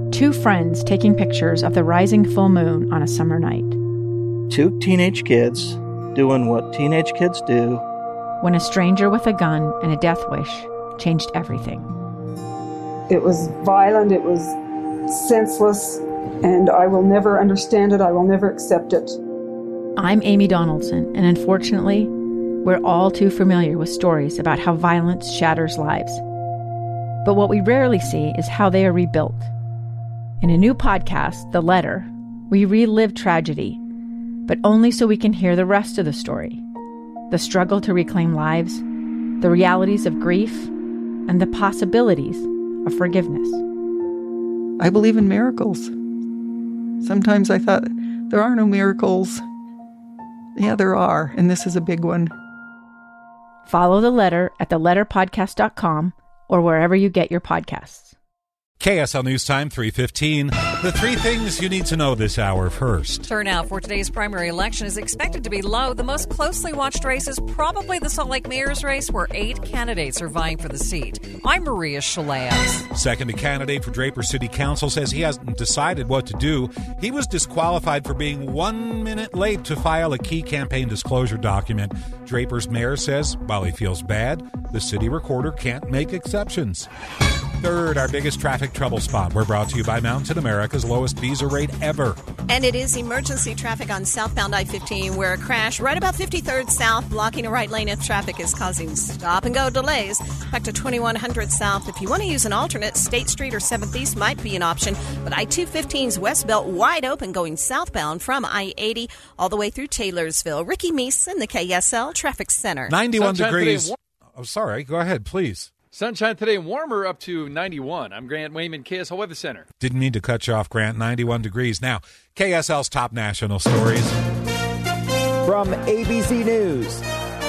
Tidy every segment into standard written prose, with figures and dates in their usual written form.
Two friends taking pictures of the rising full moon on a summer night. Two teenage kids doing what teenage kids do. When a stranger with a gun and a death wish changed everything. It was violent, it was senseless, and I will never understand it, I will never accept it. I'm Amy Donaldson, and unfortunately, we're all too familiar with stories about how violence shatters lives. But what we rarely see is how they are rebuilt. In a new podcast, The Letter, we relive tragedy, but only so we can hear the rest of the story. The struggle to reclaim lives, the realities of grief, and the possibilities of forgiveness. I believe in miracles. Sometimes I thought, there are no miracles. Yeah, there are, and this is a big one. Follow The Letter at theletterpodcast.com or wherever you get your podcasts. KSL News Time, 3:15. The three things you need to know this hour first. Turnout for today's primary election is expected to be low. The most closely watched race is probably the Salt Lake Mayor's race, where 8 candidates are vying for the seat. I'm Maria Shaleas. Second, a candidate for Draper City Council says he hasn't decided what to do. He was disqualified for being 1 minute late to file a key campaign disclosure document. Draper's mayor says, while he feels bad, the city recorder can't make exceptions. Third, our biggest traffic trouble spot. We're brought to you by Mountain America's lowest visa rate ever. And it is emergency traffic on southbound I-15, where a crash right about 53rd South, blocking a right lane of traffic, is causing stop-and-go delays. Back to 2100 South. If you want to use an alternate, State Street or 7th East might be an option. But I-215's West Belt wide open going southbound from I-80 all the way through Taylorsville. Ricky Meese in the KSL Traffic Center. 91 degrees. Oh, sorry. Go ahead, please. Sunshine today and warmer up to 91. I'm Grant Wayman, KSL Weather Center. Didn't mean to cut you off, Grant. 91 degrees. Now, KSL's top national stories. From ABC News,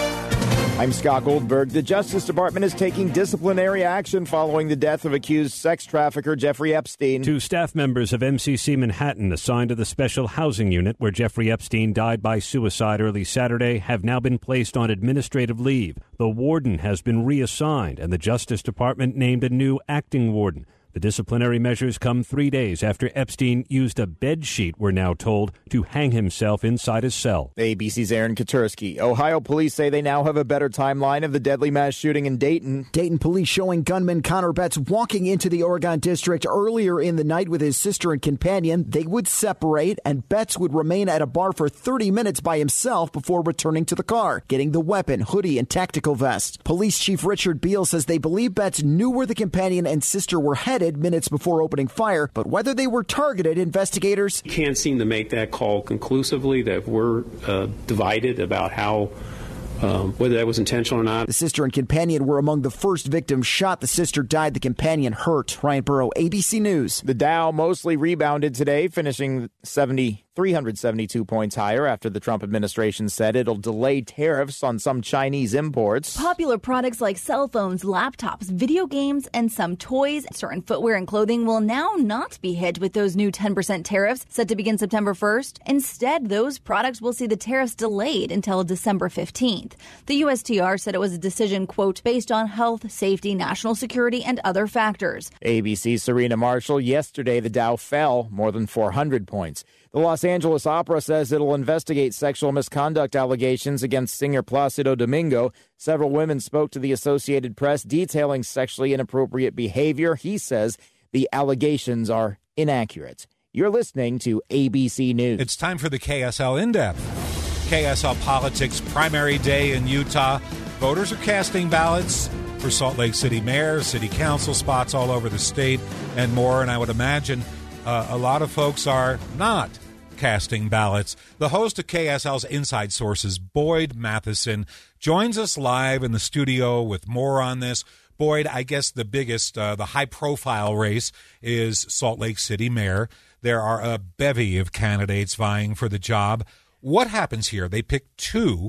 I'm Scott Goldberg. The Justice Department is taking disciplinary action following the death of accused sex trafficker Jeffrey Epstein. 2 staff members of MCC Manhattan assigned to the special housing unit where Jeffrey Epstein died by suicide early Saturday have now been placed on administrative leave. The warden has been reassigned, and the Justice Department named a new acting warden. The disciplinary measures come 3 days after Epstein used a bed sheet, we're now told, to hang himself inside his cell. ABC's Aaron Katursky. Ohio police say they now have a better timeline of the deadly mass shooting in Dayton. Dayton police showing gunman Connor Betts walking into the Oregon district earlier in the night with his sister and companion. They would separate, and Betts would remain at a bar for 30 minutes by himself before returning to the car, getting the weapon, hoodie, and tactical vest. Police Chief Richard Beal says they believe Betts knew where the companion and sister were headed minutes before opening fire, but whether they were targeted, investigators can't seem to make that call conclusively. That we're divided about how whether that was intentional or not. The sister and companion were among the first victims shot. The sister died, the companion hurt. Ryan Burrow, ABC News. The Dow mostly rebounded today, finishing 372 points higher after the Trump administration said it'll delay tariffs on some Chinese imports. Popular products like cell phones, laptops, video games, and some toys, certain footwear and clothing will now not be hit with those new 10% tariffs set to begin September 1st. Instead, those products will see the tariffs delayed until December 15th. The USTR said it was a decision, quote, based on health, safety, national security, and other factors. ABC's Serena Marshall. Yesterday, the Dow fell more than 400 points. The Los Angeles Opera says it'll investigate sexual misconduct allegations against singer Placido Domingo. Several women spoke to the Associated Press detailing sexually inappropriate behavior. He says the allegations are inaccurate. You're listening to ABC News. It's time for the KSL In-Depth. KSL Politics primary day in Utah. Voters are casting ballots for Salt Lake City mayor, city council spots all over the state, and more. And I would imagine a lot of folks are not casting ballots. The host of KSL's Inside Sources, Boyd Matheson, joins us live in the studio with more on this. Boyd, I guess the biggest, the high-profile race is Salt Lake City mayor. There are a bevy of candidates vying for the job. What happens here? They pick 2,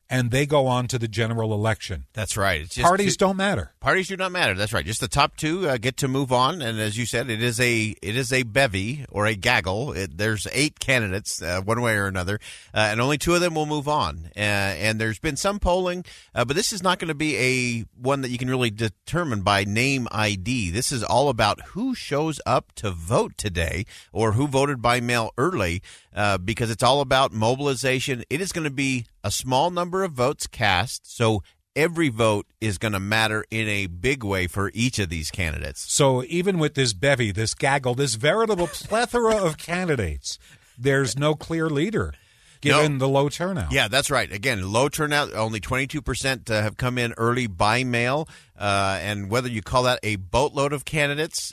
and they go on to the general election. That's right. It's just Parties don't matter. Parties do not matter. That's right. Just the top two get to move on, and as you said, it is a bevy or a gaggle. There's 8 candidates, one way or another, and only 2 of them will move on. And there's been some polling, but this is not going to be one that you can really determine by name ID. This is all about who shows up to vote today or who voted by mail early, because it's all about mobilization. It is going to be a small number of votes cast, so every vote is going to matter in a big way for each of these candidates. So even with this bevy, this gaggle, this veritable plethora of candidates, there's no clear leader given the low turnout. Yeah, that's right. Again, low turnout, only 22% have come in early by mail. And whether you call that a boatload of candidates,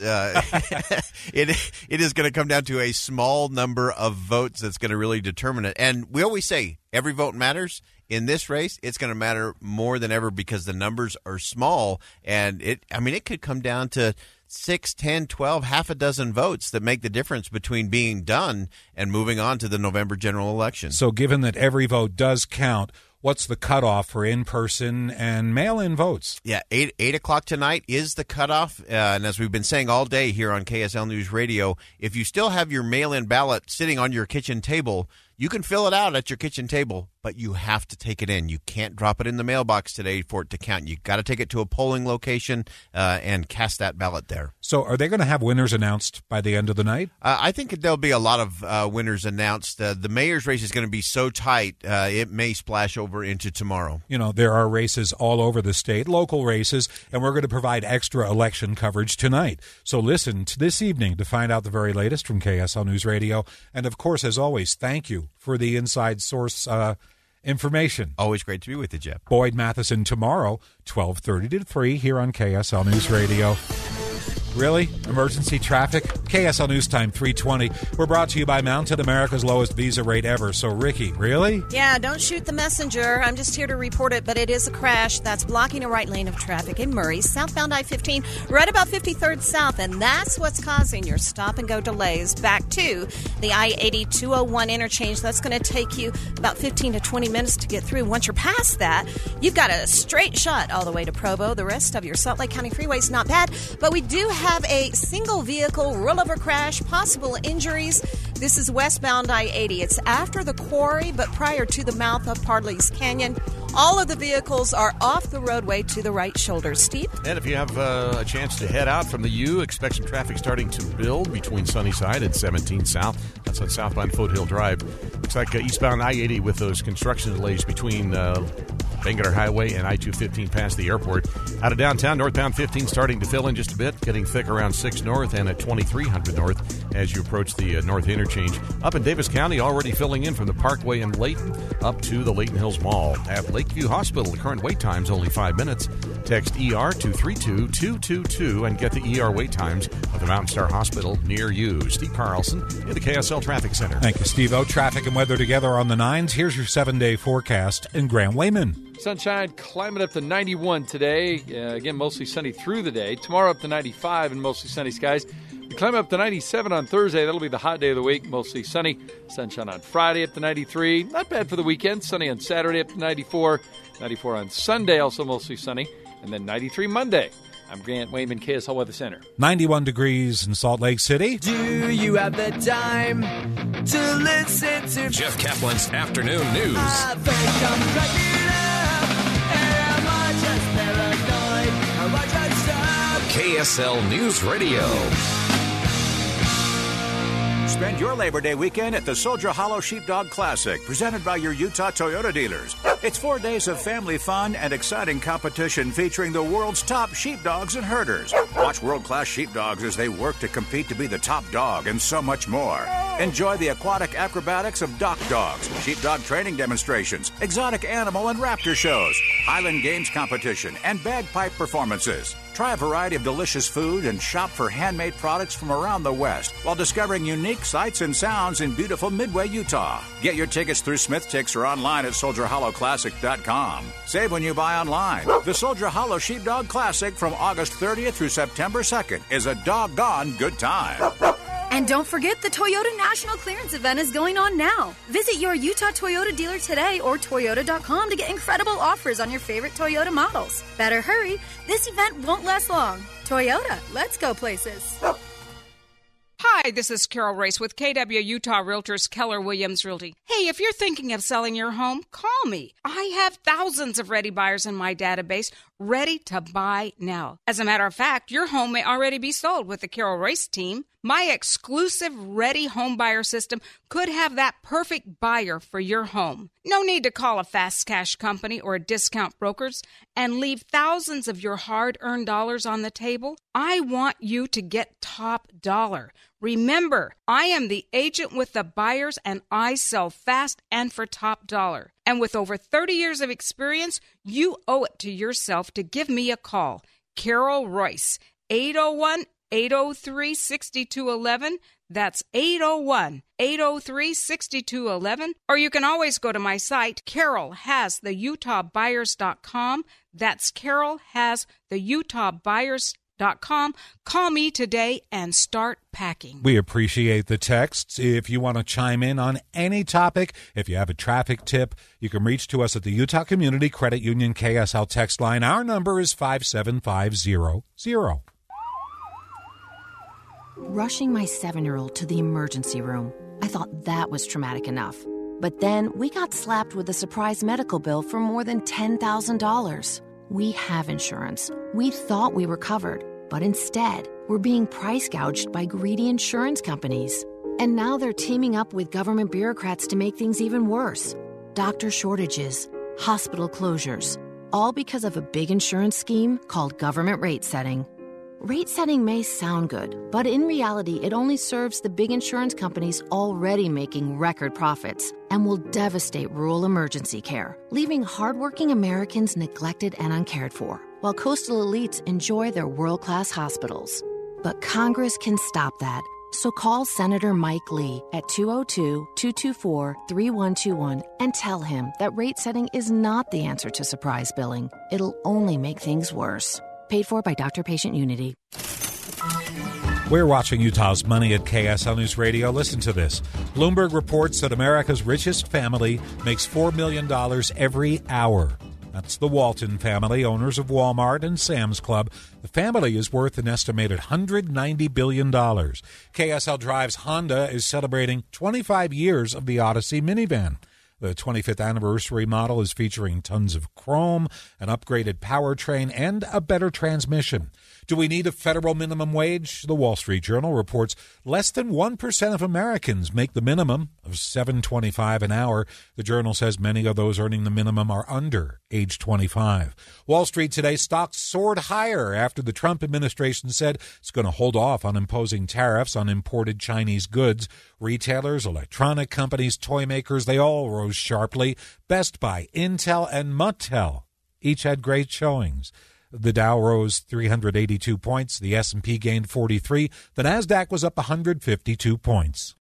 it is going to come down to a small number of votes that's going to really determine it. And we always say every vote matters. In this race, it's going to matter more than ever because the numbers are small. And it could come down to 6, 10, 12, half a dozen votes that make the difference between being done and moving on to the November general election. So given that every vote does count, what's the cutoff for in-person and mail-in votes? Yeah, 8 o'clock tonight is the cutoff. And as we've been saying all day here on KSL News Radio, if you still have your mail-in ballot sitting on your kitchen table, you can fill it out at your kitchen table, but you have to take it in. You can't drop it in the mailbox today for it to count. You got to take it to a polling location and cast that ballot there. So are they going to have winners announced by the end of the night? I think there'll be a lot of winners announced. The mayor's race is going to be so tight, it may splash over into tomorrow. You know, there are races all over the state, local races, and we're going to provide extra election coverage tonight. So listen to this evening to find out the very latest from KSL News Radio. And, of course, as always, thank you for the inside source information. Always great to be with you, Jeff. Boyd Matheson tomorrow, 12:30 to 3 here on KSL News Radio. Really? Emergency traffic? KSL News Time 3:20. We're brought to you by Mountain, America's lowest visa rate ever. So, Ricky, really? Yeah, don't shoot the messenger. I'm just here to report it, but it is a crash that's blocking a right lane of traffic in Murray, southbound I-15, right about 53rd South, and that's what's causing your stop-and-go delays back to the I-80 201 interchange. That's going to take you about 15 to 20 minutes to get through. Once you're past that, you've got a straight shot all the way to Provo. The rest of your Salt Lake County freeway is not bad, but we do have a single vehicle rollover crash, possible injuries. This is westbound I-80. It's after the quarry, but prior to the mouth of Pardley's Canyon. All of the vehicles are off the roadway to the right shoulder. Steve? And if you have a chance to head out from the U, expect some traffic starting to build between Sunnyside and 17 South. That's on southbound Foothill Drive. Looks like eastbound I-80 with those construction delays between Bangerter Highway and I-215 past the airport. Out of downtown, northbound 15 starting to fill in just a bit, getting thick around 6 North and at 2300 North as you approach the North Interchange. Up in Davis County, already filling in from the Parkway in Layton up to the Layton Hills Mall. At Lakeview Hospital, the current wait time is only 5 minutes. Text ER to 32222 and get the ER wait times of the Mountain Star Hospital near you. Steve Carlson in the KSL Traffic Center. Thank you, Steve-O. Traffic and weather together on the 9s. Here's your 7-day forecast in Grant Wayman. Sunshine climbing up to 91 today. Again, mostly sunny through the day. Tomorrow up to 95 and mostly sunny skies. We climb up to 97 on Thursday. That'll be the hot day of the week, mostly sunny. Sunshine on Friday up to 93. Not bad for the weekend. Sunny on Saturday up to 94. 94 on Sunday, also mostly sunny. And then 93 Monday. I'm Grant Wayman, KSL Weather Center. 91 degrees in Salt Lake City. Do you have the time to listen to Jeff Kaplan's Afternoon News? I think I'm cracking up. Am I just paranoid? Am I just KSL News Radio. Spend your Labor Day weekend at the Soldier Hollow Sheepdog Classic, presented by your Utah Toyota dealers. It's 4 days of family fun and exciting competition featuring the world's top sheepdogs and herders. Watch world-class sheepdogs as they work to compete to be the top dog and so much more. Enjoy the aquatic acrobatics of dock dogs, sheepdog training demonstrations, exotic animal and raptor shows, Highland Games competition, and bagpipe performances. Try a variety of delicious food and shop for handmade products from around the West while discovering unique sights and sounds in beautiful Midway, Utah. Get your tickets through SmithTix or online at SoldierHollowClassic.com. Save when you buy online. The Soldier Hollow Sheepdog Classic from August 30th through September 2nd is a doggone good time. And don't forget, the Toyota National Clearance Event is going on now. Visit your Utah Toyota dealer today or Toyota.com to get incredible offers on your favorite Toyota models. Better hurry. This event won't last long. Toyota, let's go places. Hi, this is Carol Race with KW Utah Realtors Keller Williams Realty. Hey, if you're thinking of selling your home, call me. I have thousands of ready buyers in my database ready to buy now. As a matter of fact, your home may already be sold with the Carol Race team. My exclusive Ready Home Buyer system could have that perfect buyer for your home. No need to call a fast cash company or discount brokers and leave thousands of your hard-earned dollars on the table. I want you to get top dollar. Remember, I am the agent with the buyers, and I sell fast and for top dollar. And with over 30 years of experience, you owe it to yourself to give me a call. Carol Royce, 801-803-6211. That's 801-803-6211. Or you can always go to my site, carolhastheutahbuyers.com. That's carolhastheutahbuyers.com. Call me today and start packing. We appreciate the texts. If you want to chime in on any topic, if you have a traffic tip, you can reach to us at the Utah Community Credit Union KSL text line. Our number is 57500. Rushing my 7-year-old to the emergency room. I thought that was traumatic enough. But then we got slapped with a surprise medical bill for more than $10,000. We have insurance. We thought we were covered, but instead, we're being price gouged by greedy insurance companies. And now they're teaming up with government bureaucrats to make things even worse. Doctor shortages, hospital closures, all because of a big insurance scheme called government rate setting. Rate setting may sound good, but in reality, it only serves the big insurance companies already making record profits and will devastate rural emergency care, leaving hardworking Americans neglected and uncared for, while coastal elites enjoy their world-class hospitals. But Congress can stop that. So call Senator Mike Lee at 202-224-3121 and tell him that rate setting is not the answer to surprise billing. It'll only make things worse. Paid for by Doctor-Patient Unity. We're watching Utah's Money at KSL News Radio. Listen to this. Bloomberg reports that America's richest family makes $4 million every hour. That's the Walton family, owners of Walmart and Sam's Club. The family is worth an estimated $190 billion. KSL Drive's Honda is celebrating 25 years of the Odyssey minivan. The 25th anniversary model is featuring tons of chrome, an upgraded powertrain, and a better transmission. Do we need a federal minimum wage? The Wall Street Journal reports less than 1% of Americans make the minimum of $7.25 an hour. The Journal says many of those earning the minimum are under age 25. Wall Street today, stocks soared higher after the Trump administration said it's going to hold off on imposing tariffs on imported Chinese goods. Retailers, electronic companies, toy makers, they all rose sharply. Best Buy, Intel, and Mattel each had great showings. The Dow rose 382 points. The S&P gained 43. The Nasdaq was up 152 points.